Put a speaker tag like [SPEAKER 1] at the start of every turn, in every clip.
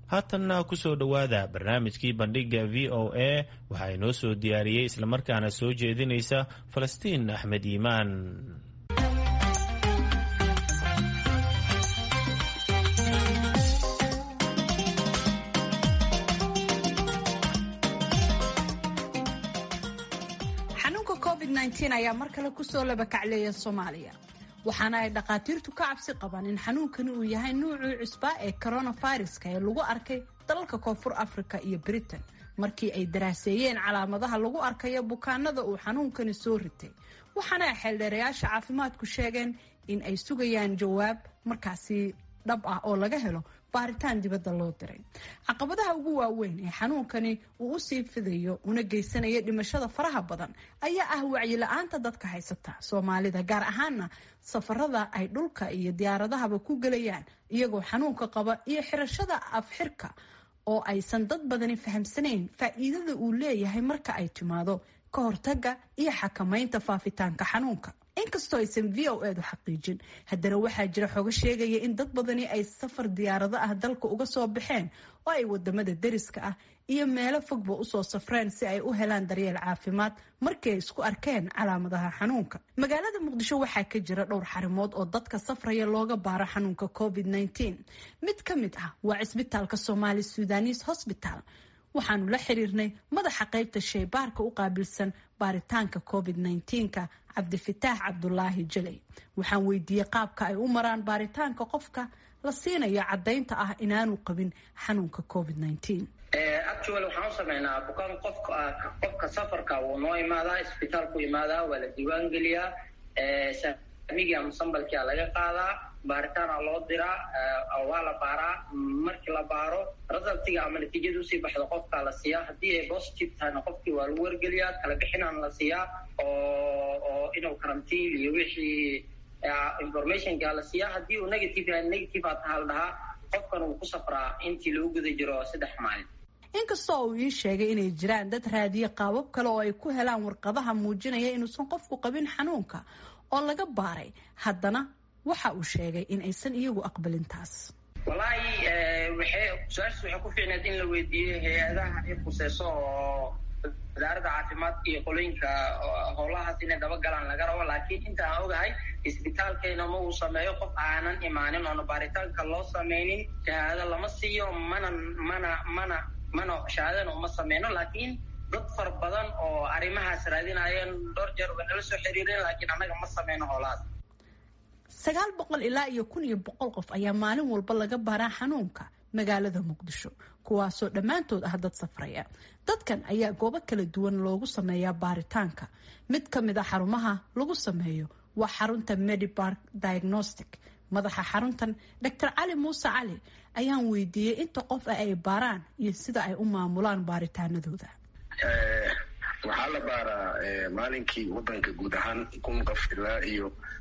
[SPEAKER 1] haatanna kusoo dhowaada barnaamijkii bandhiga VOA waxaa inoo soo diyaariyey islamarkaana soo jeedinaysa Falastiin Axmed Iimaan.
[SPEAKER 2] xanuunka COVID-19 ayaa mar kale kusoo labakacleeya Soomaaliya, waxaana ay dhaqaatiirtu ka cabsi qabaan in xanuunkani uu yahay nuucii cusbaa ee coronaviruska ee lagu arkay dalalka Koonfur Afrika iyo Britain markii ay daraaseeyeen calaamadaha lagu arkayo bukaanada uu xanuunkani soo ritay. waxaana ay xeeldheerayaasha caafimaadku sheegeen in ay sugayaan jawaab markaasi dhab ah oo laga helo baaritaan dibadda loo diray. caqabadaha ugu waaweyn ee xanuunkani uu u sii fidayo una geysanaya dhimashada faraha badan ayaa ah wacyi la'aanta dadka haysata Soomaalida, gaar ahaana safarada ay dhulka iyo diyaaradahaba ku galayaan iyagoo xanuunka qaba iyo xirashada afxirka oo aysan dad badani fahamsanayn faa'iidada uu leeyahay marka ay timaado ka hortagga iyo xakamaynta faafitaanka xanuunka. inkastoo aysan VOA-du xaqiijin, haddana waxaa jira xogo sheegaya in dad badani ay safar diyaarado ah dalka uga soo baxeen oo ay wadamada deriska ah iyo meelo fogba usoo safreen si ay u helaan daryeel caafimaad markii ay isku arkeen calaamadaha xanuunka. magaalada Muqdisho waxaa ka jira dhowr xarimood oo dadka safraya looga baaro xanuunka COVID-19. mid ka mid ah waa cisbitaalka Somali Sudanese Hospital. waxaanu la xiriirnay madaxa qaybta shaybaarka u qaabilsan baaritaanka COVID-19-ka Cabdifitaax Cabdulaahi Jalay. waxaan weydiiyey qaabka ay u maraan baaritaanka qofka la siinayo caddaynta ah inaanu qabin xanuunka COVID-19.
[SPEAKER 3] actually waxaan u sameynaa bukaan qofka safarka uu noo imaadaa, isbitaalku imaadaa, waa la diiwaan geliyaa, saamiga musambalkia laga qaadaa, baaritaana loo diraa, waa la baaraa. markii la baaro resultiga ama natiijada usii baxda qofka la siiyaa. haddii ay positive tahayna qofkii waa lagu wargeliyaa, kala bixinaan la siiyaa oo inuu karantiin iyo wixii informationka la siiyaa. haddii uu negative taha la dhahaa qofkan uu ku safraa intii lagu guda jiro 3 maalin.
[SPEAKER 2] inkastoo uu ii sheegay inay jiraan dad raadiye qaabab kale oo ay ku helaan warqadaha muujinaya inuusan qofku qabin xanuunka oo laga baaray, haddana waxa uu sheegay in aysan iyagu aqbalin taas.
[SPEAKER 3] wallaahi su-aashaas waxay ku fiicneed in la weydiiyo hay-adaha ay khuseyso oo wasaaradda caafimaadka iyo qolooyinka howlahaas inay dabagalaan laga rabo. laakiin intaan ogahay isbitaalkeena ma uu sameeyo qof aanan imaanin oona baaritaanka loo sameynin shahaado lama siiyo, mana shahaadana uma sameyno. laakiin dad fara badan oo arrimahaas raadinayeen dhowr jeer way nala soo xiriireen, laakiin annaga ma sameyno howlahaas.
[SPEAKER 2] 900 ilaa 1,100 qof ayaa maalin walba laga baaraa xanuunka magaalada Muqdisho, kuwaasoo dhammaantood ah dad safraya. dadkan ayaa goobo kala duwan loogu sameeyaa baaritaanka. mid ka mid ah xarumaha lagu sameeyo waa xarunta Medipark Diagnostic. madaxa xaruntan Dr. Cali Muuse Cali ayaan weydiiyey inta qof ay baaraan iyo sida ay u maamulaan baaritaanadooda.
[SPEAKER 4] waxaa la baaraa maalinkii wadanka guud ahaan 1,000 qof ilaa iyo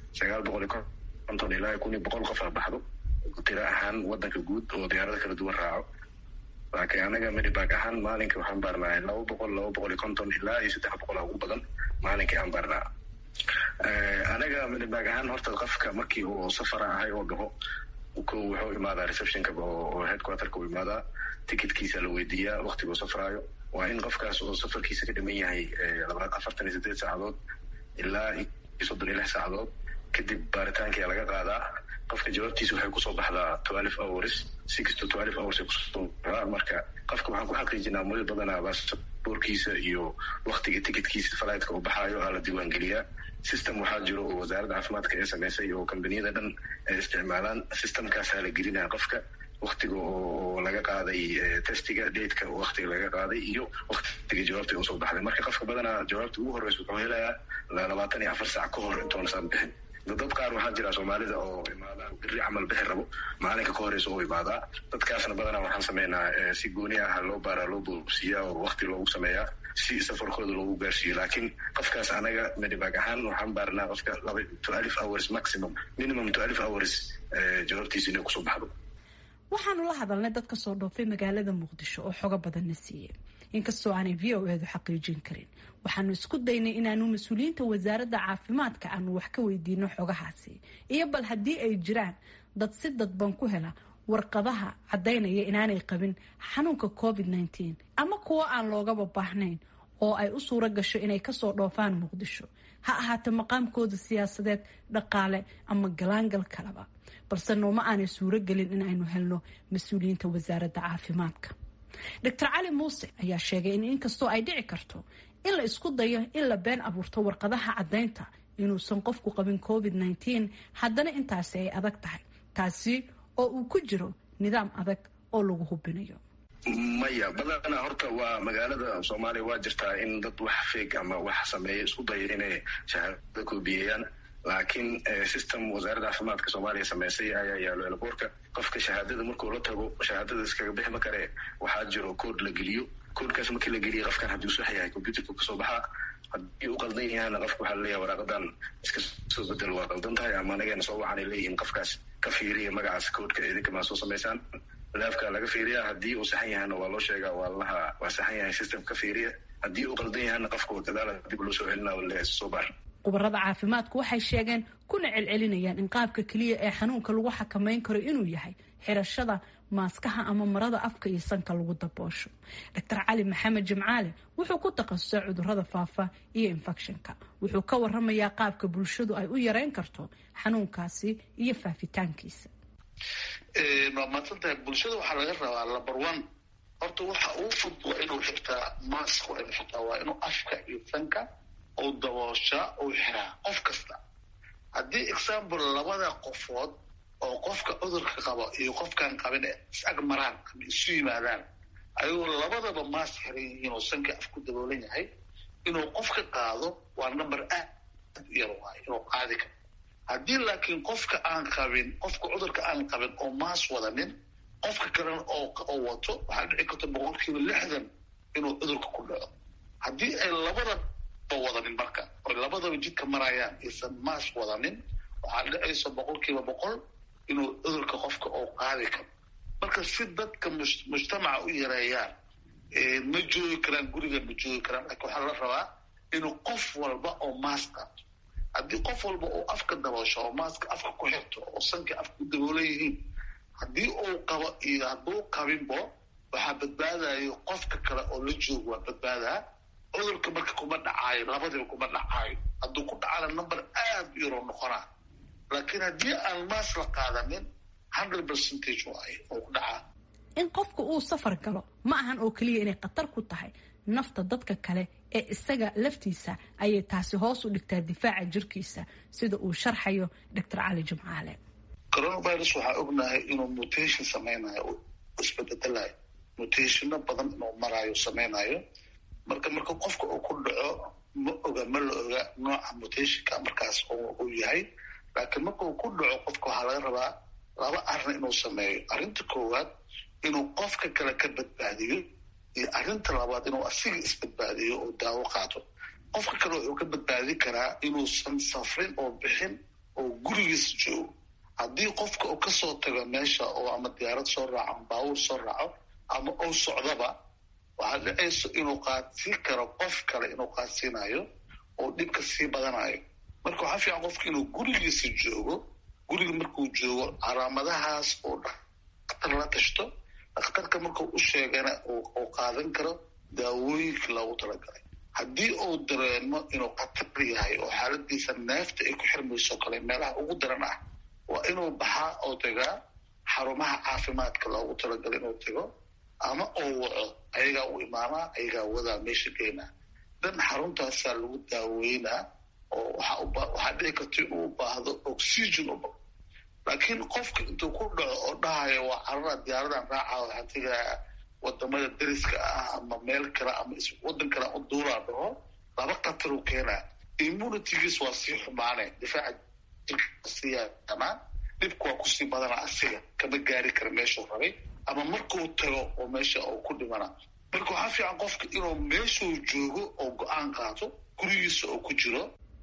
[SPEAKER 4] 950 ilaa 1,100 qof la baxdo tiro ahaan wadanka guud oo diyaarada kala duwan raaco. laakiin anaga Medipark ahaan maalinka waxaan baarnaa 200-250 ilaa iyo 300 ugu badan maalinkii aan baarnaa. anaga Medipark ahaan horta qofka markii uu safar ahay oo dhaho wuxuu imaadaa receptionka oo headquarterka uu imaadaa, ticketkiisa la weydiiyaa, waqtiga uu safraayo. waa in qofkaas oo safarkiisa ka dhiman yahay 48 saacadood ilaa 36 saacadood kadib baaritaanka laga qaadaa. qofka jawaabtiisa waxay kusoo baxdaa 12 hours 6 to 12 hours kusoo baxdaa. marka qofka waxaan ku xaqiijinaa muddo badanaa baasaboorkiisa iyo waqtiga ticketkiisa flightska uu baxaayo la diiwaan geliyaa. system waxaa jiro oo wasaaradda caafimaadka ay samaysay oo kambaniyada dhan ay isticmaalaan. systemkaasaa la gelinaya qofka waqtiga oo laga qaaday testiga, dateka waqtiga laga qaaday iyo waqtiga jawaabta uu soo baxday. marka qofka badanaa jawaabta ugu horeysa wuxuu helayaa 24 saac ka hor intoona saan bixin. dad qaar waxaa jira Soomaalida oo imaada biri camal bixi rabo maalinka ka horeysa oo imaadaa. dadkaasna badanaa waxaan sameynaa si gooni ah loo baaraa, loo boobsiiyaa oo waqti loogu sameeyaa si safarkooda loogu gaarsiiyo. laakiin qofkaas anaga Medipark ahaan waxaan baarnaa qofka 12 hours maximum, minimum 12 hours jawaabtiisa inay kusoo baxdo.
[SPEAKER 2] waxaanu la hadalnay dad ka soo dhoofay magaalada Muqdisho oo xogo badan na siiyey, inkastoo aanay VOA-du xaqiijin karin. waxaanu isku daynay inaanu mas'uuliyiinta wasaaradda caafimaadka aanu wax ka weydiino xogahaasi iyo bal haddii ay jiraan dad si dadban ku hela warqadaha caddaynaya inaanay qabin xanuunka covid-19 ama kuwo aan loogaba baahnayn oo ay u suuro gasho inay kasoo dhoofaan muqdisho, ha ahaatee maqaamkooda siyaasadeed, dhaqaale ama galaangal kaleba. balse nooma aanay suuro gelin in aynu helno mas-uuliyiinta wasaaradda caafimaadka. Dr. Cali Muuse ayaa sheegay in inkastoo ay dhici karto in la isku dayo in la been abuurto warqadaha caddaynta inuusan qofku qabin covid-19, haddana intaasi ay adag tahay, taasi oo uu ku jiro nidaam adag oo lagu hubinayo.
[SPEAKER 4] maya badanaa horta waa magaalada Soomaaliya waa jirtaa in dad wax feeg ama wax sameeya isku daya inay shahaadada koobiyaan, laakiin system wasaaradda caafimaadka Soomaaliya sameysay ayaa yaalo elboorka. qofka shahaadada markuu la tago shahaadada iskaga bixi ma kare, waxaa jiro kood la geliyo. koodkaas markii la geliyo qofkan haddii uu sax yahay computerka kasoo baxaa, haddii uu qaldan yahayna qofka waxaa laleeyahay waraaqadan iska soo bedel, waa qaldan tahay, ama anagana soo waxaanay leeyihiin qofkaas ka fiiriya magacaas koodka idinka maa soo samaysaan. laafka laga fiiriya, haddii uu saxan yahayna waa loo sheegaa, waa saxan yahay system ka fiiriya, haddii uu qaldan yahayna qofka gadaal dib loo soo celinaa le soo baar.
[SPEAKER 2] khubarada caafimaadku waxay sheegeen kuna celcelinayaan in qaabka keliya ee xanuunka lagu xakameyn karo inuu yahay xirashada maaskaha ama marada afka iyo sanka lagu daboosho. Dr. Cali Maxamed Jimcaale wuxuu ku takhasusay cudurrada faafa iyo infekshanka. wuxuu ka waramayaa qaabka bulshadu ay u yareyn karto xanuunkaasi iyo faafitaankiisa.
[SPEAKER 5] waa maadsantahay. bulshada waxaa laga rabaa number one, horta waxa uu fudud waa inuu xirtaa mask, waa inuu xirtaa, waa inuu afka iyo sanka oo daboosha oo xiraa qof kasta. haddii example labada qofood oo qofka cudurka qaba iyo qofkaan qabin is ag maraan ama isu yimaadaan ayagoo labadaba mask xiran yihiin oo sanka af ku daboolan yahay, inuu qofka qaado waa number aad u yar waay inuu qaadi karo. haddii laakiin qofka aan qabin, qofka cudurka aan qabin oo mask wadanin, qofka kalena oo wato, waxaa dhici karta 60% inuu cudurka ku dhaco. haddii ay labadaba wadanin marka oo labadaba jidka marayaan aysan mask wadanin, waxaa dhacaysa 100% inuu cudurka qofka oo qaadi karo. marka si dadka mujtamaca u yareeyaan, ma joogi karaan guriga, ma joogi karaan, laakiin waxaa la rabaa inuu qof walba oo mask qaato. haddii qof walba oo afka daboosho oo maaska afka ku xirto oo sanka afka ku daboolan yihiin, haddii uu qabo iyo hadduu qabinbo, waxaa badbaadayo qofka kale oo la joogo, waa badbaadaa. cudurka marka kuma dhacaayo, labadiba kuma dhacaayo. hadduu ku dhacana number aad u yaroo noqonaa. laakiin haddii aan mask la qaadanin 100% waay oo ku dhacaa.
[SPEAKER 2] in qofku uu safar galo ma ahan oo keliya inay khatar ku tahay nafta dadka kale ee isaga laftiisa, ayay taasi hoos u dhigtaa difaaca jirkiisa, sida uu sharxayo Dr. Cali Jimcaale.
[SPEAKER 5] coronavirus waxaa ognahay inuu mutation sameynayo oo isbedelayo, mutationna badan inuu maraayo sameynayo. marka qofka uu ku dhaco ma la oga nooca mutationka markaas uu yahay. laakiin marka uu ku dhaco qofka waxaa laga rabaa laba arrin inuu sameeyo. arrinta koowaad inuu qofka kale ka badbaadiyo, iyo arrinta labaad inuu asiga isbadbaadiyo oo daawo qaato. qofka kale wuxuu ka badbaadi karaa inuusan safrin oo bixin oo gurigiisa joogo. haddii qofka uu kasoo tago meesha oo ama diyaarad soo raaco ama baabuur soo raaco ama uu socdaba, waxaa dhacayso inuu qaadsiin karo qof kale, inuu qaadsiinayo oo dhibka sii badanayo. marka waxaa fiican qofka inuu gurigiisa joogo. guriga markuu joogo calaamadahaas oo dhakhtar la tashto, dhakhtarka markuu u sheegana uu qaadan karo daawooyinka loogu talagalay. haddii uu dareemo inuu khatar yahay oo xaaladiisa neefta ay ku xirmayso kale meelaha ugu daran ah, waa inuu baxaa oo tagaa xarumaha caafimaadka loogu talagalay inuu tago, ama oo waco, ayagaa u imaanaa, ayagaa wadaa meesha geynaa. dan xaruntaasaa lagu daaweynaa oo waxaa dhici karta inuu u baahdo oxygen laakiin qofka intuu ku dhaco oo dhahayo waa carara diyaaradan raaca, waxaa tegaa wadamada dariska ah ama meel kale ama wadan kale u duulaa dhaho, laba khatar u keenaa. immunitygiis waa sii xumaane, difaaca jirka sii yaamaa, dhibka waa kusii badana, asiga kama gaari kara meeshuu rabay, ama markuu tago oo meesha uu ku dhimana. marka waxaa fiican qofka inuu meeshuu joogo oo go-aan qaato, gurigiisa oo ku jiro.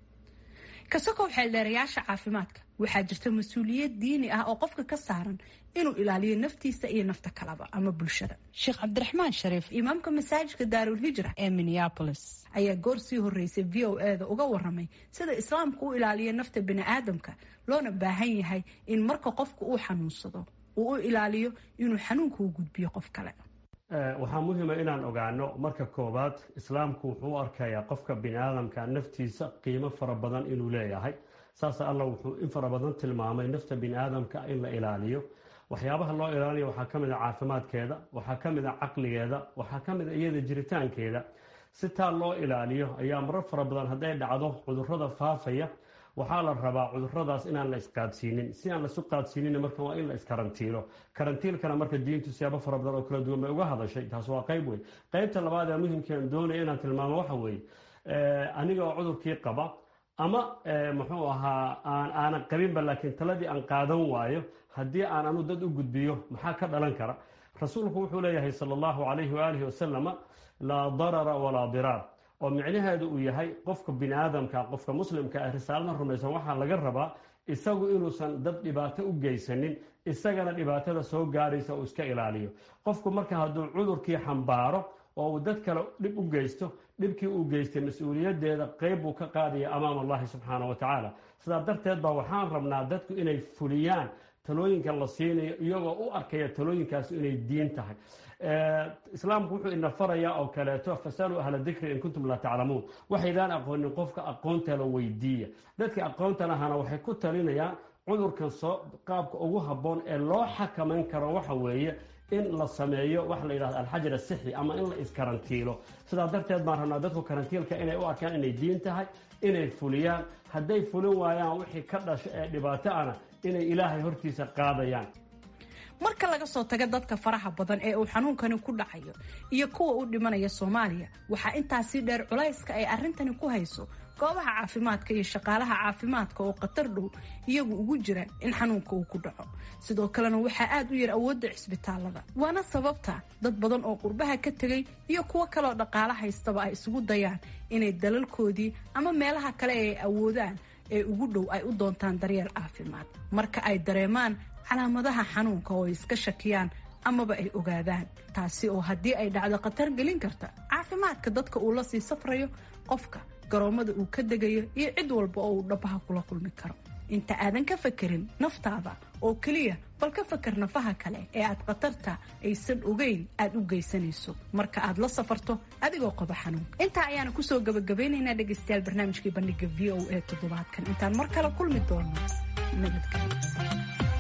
[SPEAKER 2] kasakoo xeeldheerayaasha caafimaadka waxaa jirta mas-uuliyad diini ah oo qofka ka saaran inuu ilaaliyo naftiisa iyo nafta kaleba ama bulshada. Sheekh Cabdiraxmaan Shariif, imaamka masaajidka Daarul Hijra ee Minneapolis, ayaa goor sii horeysay VOA-da uga waramay sida islaamku u ilaaliyo nafta bini aadamka, loona baahan yahay in marka qofku uu xanuunsado uu u ilaaliyo inuu xanuunka u gudbiyo qof kale.
[SPEAKER 6] waxaa muhiima inaan ogaano marka koowaad islaamku wuxuu u arkayaa qofka bini aadamka naftiisa qiimo fara badan inuu leeyahay. saas alla wuxuu in fara badan tilmaamay nafta bini aadamka in la ilaaliyo. waxyaabaha loo ilaaliyo waxaa ka mid a caafimaadkeeda, waxaa ka mid a caqligeeda, waxaa ka mid a iyada jiritaankeeda. si taa loo ilaaliyo ayaa marar fara badan hadday dhacdo cudurrada faafaya waxaa la rabaa cuduradaas inaan la isqaadsiinin. si aan laisu qaadsiinin marka waa in la iskarantiilo. karantiilkana marka diintu siyaabo fara badan oo kala duwan bay uga hadashay. taas waa qayb weyn. qaybta labaad ee muhimkaan doonaya inaan tilmaamo waxa weeye aniga oo cudurkii qaba ama muxuu ahaa aanan qabinba laakiin taladii aan qaadan waayo haddii aan anu dad u gudbiyo maxaa ka dhalan kara? rasuulku wuxuu leeyahay sala allahu calayhi waalihi wasalama laa darara walaa diraar, oo micnaheedu uu yahay qofka bini aadamka qofka muslimka ah risaalada rumaysan waxaa laga rabaa isagu inuusan dad dhibaato u geysanin, isagana dhibaatada soo gaaraysa uu iska ilaaliyo. qofku marka hadduu cudurkii xambaaro oo uu dad kale dhib u geysto, dhibkii uu geystay mas-uuliyadeeda qayb buu ka qaadaya amaama allahi subxaana wa tacaala. sidaa darteed baa waxaan rabnaa dadku inay fuliyaan talooyinka la siinayo iyagoo u arkaya talooyinkaas inay diin tahay. islaamku wuxuu ina farayaa oo kaleeto fasaluu ahla dikri in kuntum laa taclamuun. waxaydaan aqoonin qofka aqoontala weydiiya. dadka aqoonta lahana waxay ku talinayaan cudurkan qaabka ugu habboon ee loo xakamayn karo waxa weeye in la sameeyo waxa la yidhahdo alxajar asixi ama in la iskarantiilo. sidaa darteed baan rabnaa dadku karantiilka inay u arkaan inay diin tahay, inay fuliyaan. hadday fulin waayaan wixii ka dhasho ee dhibaato ana inay ilaahay hortiisa qaadayaan.
[SPEAKER 2] marka laga soo tago dadka faraha badan ee uu xanuunkani ku dhacayo iyo kuwa u dhimanaya Soomaaliya, waxaa intaasi dheer culayska ay arrintani ku hayso goobaha caafimaadka iyo shaqaalaha caafimaadka oo khatar dhow iyagu ugu jira in xanuunka uu ku dhaco. sidoo kalena waxaa aad u yar awoodda cisbitaalada, waana sababta dad badan oo qurbaha ka tegay iyo kuwo kale oo dhaqaale haystaba ay isugu dayaan inay dalalkoodii ama meelaha kale ee ay awoodaan ee ugu dhow ay u doontaan daryeel caafimaad marka ay dareemaan calaamadaha xanuunka oo iska shakiyaan amaba ay ogaadaan. taasi oo haddii ay dhacdo khatar gelin karta caafimaadka dadka uu la sii safrayo, qofka garoomada uu ka degayo iyo cid walba oo uu dhabaha kula kulmi karo. inta aadan ka fakerin naftaada oo keliya, bal ka fakar nafaha kale ee aad khatarta aysan ogeyn aad u geysanayso marka aad la safarto adigoo qaba xanuun. intaa ayaana kusoo gabagabaynaynaa dhegaystayaal barnaamijkii bandhiga VOA toddobaadkan. intaan mar kale kulmi doono nabadgelyo.